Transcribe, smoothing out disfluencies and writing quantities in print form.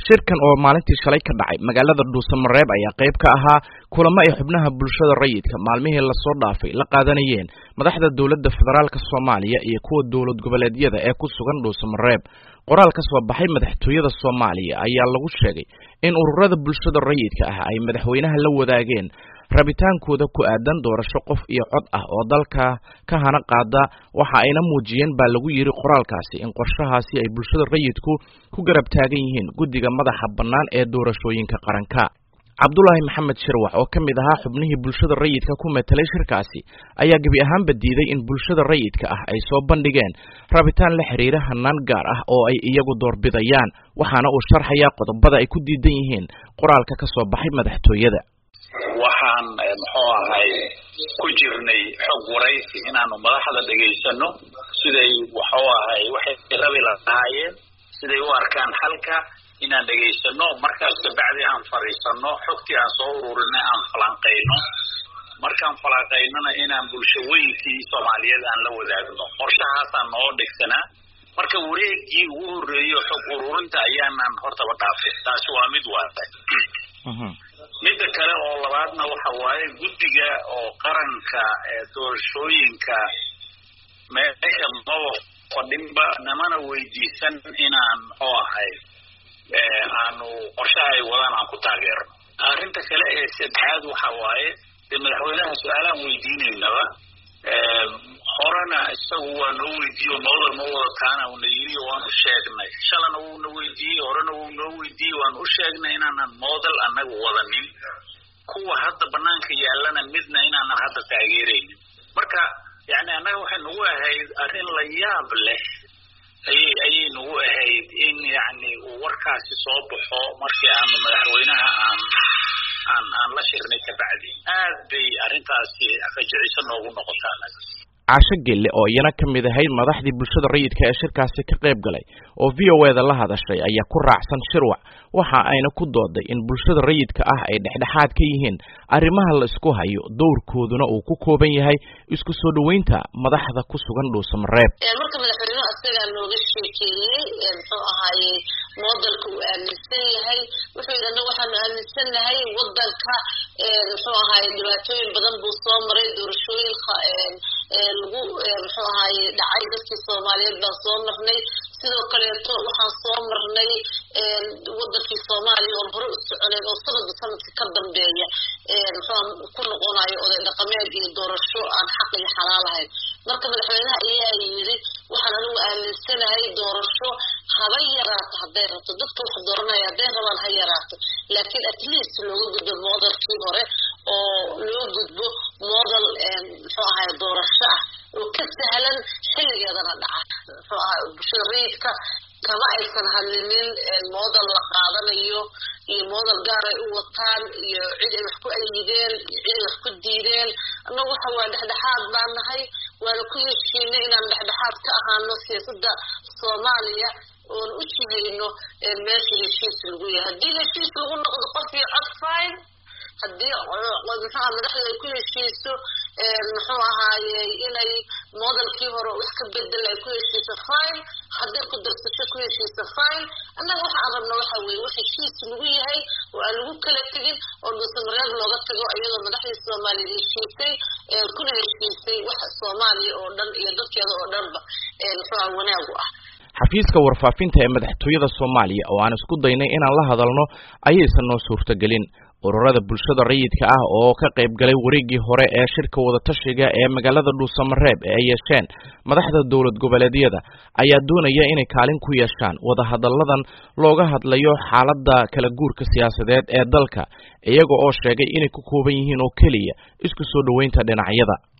shirkan oo maalintii shalay ka dhacay magaalada Dhuusamareeb ayaa qayb ka ahaa kulamo ay xubnaha bulshada rayidka maalmihii la soo dhaafay la qaadanayeen madaxda dawladda federaalka Soomaaliya iyo kuwa dawlad goboleedyada ee ku sugan Dhuusamareeb. qoraal ka soo baxay madaxtooyada Soomaaliya ayaa lagu sheegay in ururada bulshada rayidka ah ay madaxweynaha la wadaageen rabitaankooda ku aadan doorasho qof iyo cod ah oo dalka ka hana qaada, waxa ayna muujiyeen baa lagu yiri qoraalkaasi in qorshahaasi ay bulshada rayidku ku garab taagan yihiin guddiga madaxa bannaan ee doorashooyinka qaranka. Cabdullaahi Maxamed Shirwax oo kamid ahaa xubnihii bulshada rayidka ku metelay shirkaasi ayaa gabi ahaanba diiday in bulshada rayidka ah ay soo bandhigeen rabitaan la xiriira hanaan gaar ah oo ay iyagu doorbidayaan, waxaana uu sharxayaa qodobada ay ku diidan yihiin qoraalka ka soo baxay madaxtooyada. waxaan ku jirnay xog waraysi inaanu madaxda dhageysano siday waxay rabi lahaayeen siday u arkaan halka inaan dhageysano markaas bacdi aan fariisano xogtii aan soo ururinay aan falanqeyno markaan falanqeynana inaan bulshooyinkii Soomaaliyeed aan la wadaagno qorshahaasaan noo dhigsanaa. marka wareegii ugu horeeyo xog ururinta ayaanan hortaba dhaafay. taasi waa mid waatay. midda kale oo labaadna waxa waaye guddiga oo qaranka ee doorashooyinka meesha fadhinba namana weydiisan inaan aanu qorshahay wadaan aan ku taageerno. arrinta kale ee saddexaad waxa waaye madaxweynaha su'aalaan weydiinaynaba horena isagu waa noo weydiiyo model ma wadataana uuna yiri waan u sheegnay, shalana wuuna weydiiyey, horena wuu noo weydiiyey, waan u sheegnay inaanan model annagu wadanin, kuwa hadda banaanka yaalana midna inaanan hadda taageeraynin. marka annaga waxay nagu ahayd arrin la yaab leh ayay nagu ahayd in uu warkaasi soo baxo markii aanu madaxweynaha aan la shirnay ka bacdi. aad bay arrintaasi fajiciso noogu noqotaa. Caasho Gelle oo iyana kamid ahayd madaxdii bulshada rayidka ee shirkaasi ka qayb galay oo VOA-da la hadashay ayaa ku raacsan Shirwax, waxa ayna ku dooday in bulshada rayidka ah ay dhexdhexaad ka yihiin arrimaha la isku hayo, doorkooduna uu ku kooban yahay isku soo dhaweynta madaxda ku sugan Dhuusamareeb. marka madaxweynuhu asaga looga sheekeeyay modelku uu aaminsan yahay wuxuu yidhi waxaanu aaminsanahay wadanka dhibaatooyin badan buu soo maray, doorashooyin lagu dhacay dadkii Soomaaliyeed baan soo marnay, sidoo kaleeto waxaan soo marnay wadankii Soomaaliya oo hore u soconay oo sanadka ka dambeeya ku noqonayo oday dhaqameed iyo doorasho aan xaq iyo xalaal ahayn. marka madaxweynaha ayaa yidhi waxaan anigu aaminsanahay doorasho haba yaraato hadday rabto dadka wax dooranaya hadday rabaan ha yaraato, laakiin at least looga gudbo modelkii hore oo loo gudbo model doorasho ah oo ka sahlan xilligeedana dhaca. bulshada rayidka kama aysan hadlinin model la qaadanayo iyo model gaar ay u wataan iyo cid ay wax ku ayideen iyo cid ay wax ku diideen. annagu waa dhexdhexaad baan nahay, waana ku heshiinay inaan dhexdhexaad ka ahaano siyaasadda Soomaaliya oon u jihayno meesha heshiis lagu yahay. haddii heshiis lagu noqdo qof iyo cod fine, haddii madaxda ay ku heshiiso inay modelkii hore wax ka bedel ay ku heshiiso fine, hadday ku darsasho ku heshiiso fine. annaga waxaan rabna waxa weeye wax heshiis lagu yahay oo aan lagu kala tegin oo Dhuusamareeb looga tago iyadoo madaxdii Soomaaliya heshiisay kuna heshiisay wax Soomaaliya oo dhan iyo dadkeeda oo dhanba wanaag u ah. xafiiska warfaafinta ee madaxtooyada Soomaaliya oo aan isku daynay inaan la hadalno ayaysan noo suurtagelin. ururada bulshada rayidka ah oo ka qayb galay wareegii hore ee shirka wada tashiga ee magaalada Dhuusamareeb ee ay yeesheen madaxda dawlad goboleedyada ayaa doonaya inay kaalin ku yeeshaan wada hadalladan looga hadlayo xaaladda kala guurka siyaasadeed ee dalka, iyaga oo sheegay inay ku kooban yihiin oo kaliya isku soo dhaweynta dhinacyada.